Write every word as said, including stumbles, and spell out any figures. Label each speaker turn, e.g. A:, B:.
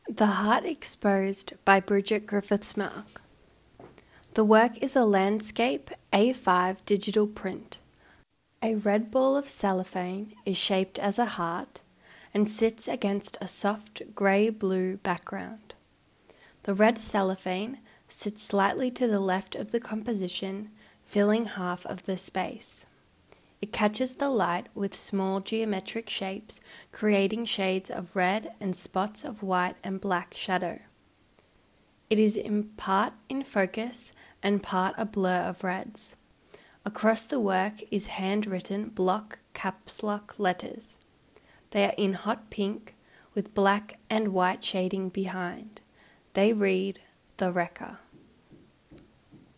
A: The Heart Exposed by Bridget Griffiths-Mark. The work is a landscape A five digital print. A red ball of cellophane is shaped as a heart and sits against a soft grey-blue background. The red cellophane sits slightly to the left of the composition, filling half of the space. It catches the light with small geometric shapes, creating shades of red and spots of white and black shadow. It is in part in focus and part a blur of reds. Across the work is handwritten block caps lock letters. They are in hot pink with black and white shading behind. They read, "The Wrecker."